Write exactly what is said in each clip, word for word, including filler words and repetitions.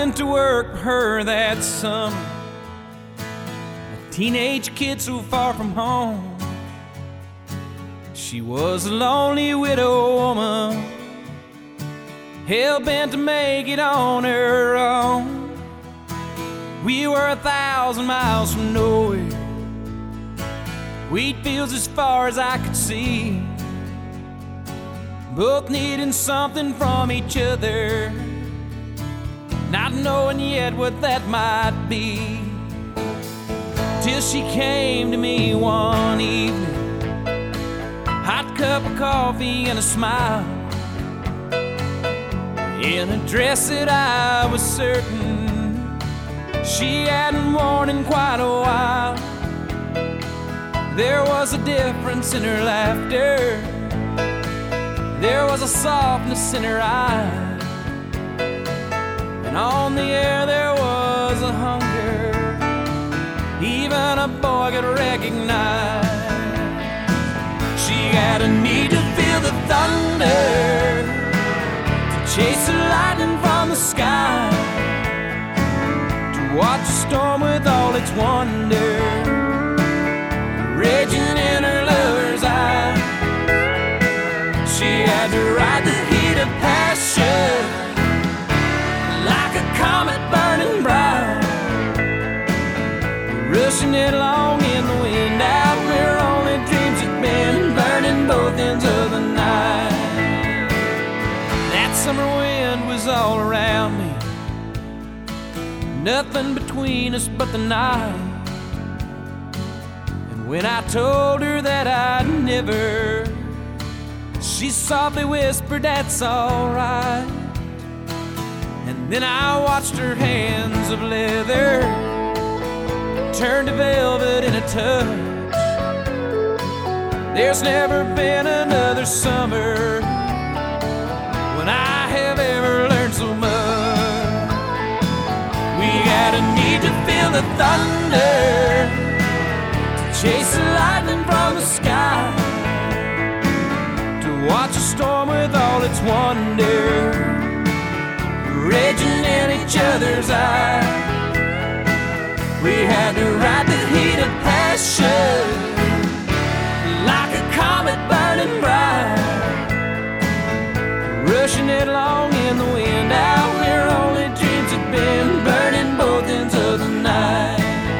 went to work for her that summer, a teenage kid so far from home. She was a lonely widow woman, hell-bent to make it on her own. We were a thousand miles from nowhere, wheat fields as far as I could see, both needing something from each other, not knowing yet what that might be. Till she came to me one evening, hot cup of coffee and a smile, in a dress that I was certain she hadn't worn in quite a while. There was a difference in her laughter, there was a softness in her eyes, and on the air there was a hunger even a boy could recognize. She had a need to feel the thunder, to chase the lightning from the sky, to watch the storm with all its wonder raging in her lover's eye. She had to ride the heat of passion like a comet burning bright, rushing it along in the wind out where only dreams had been, burning both ends of the night. That summer wind was all around me, nothing between us but the night. And when I told her that I'd never, she softly whispered, "That's alright." And then I watched her hands of leather turn to velvet in a touch. There's never been another summer when I have ever learned so much. We had a need to feel the thunder, to chase the lightning from the sky, to watch a storm with all its wonder raging in each other's eyes. We had to ride the heat of passion like a comet burning bright, rushing it along in the wind out where only dreams had been, burning both ends of the night.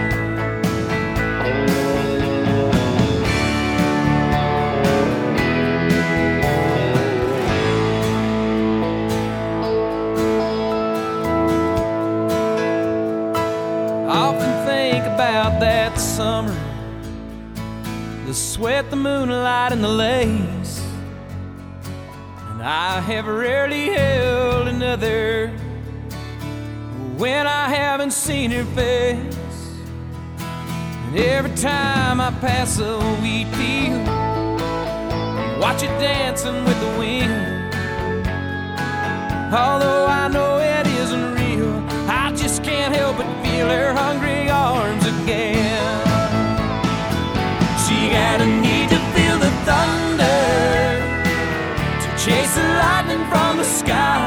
About that summer, the sweat, the moonlight, and the lace, and I have rarely held another when I haven't seen her face. And every time I pass a wheat field, watch it dancing with the wind, although I know it isn't real, I just can't help but feel her hungry arms again. She had a need to feel the thunder, to chase the lightning from the sky,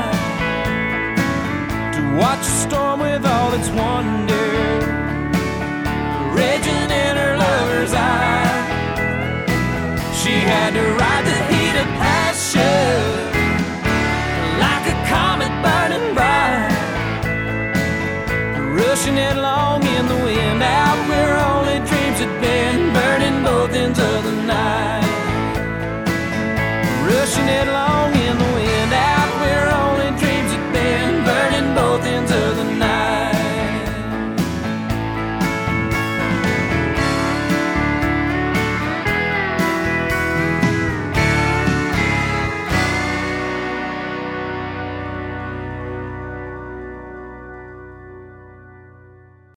to watch a storm with all its wonder raging in her lover's eye. She had to ride the heat of passion like a comet burning bright, rushing it along in the wind out where only dreams had been, burning both ends of the night, rushing it along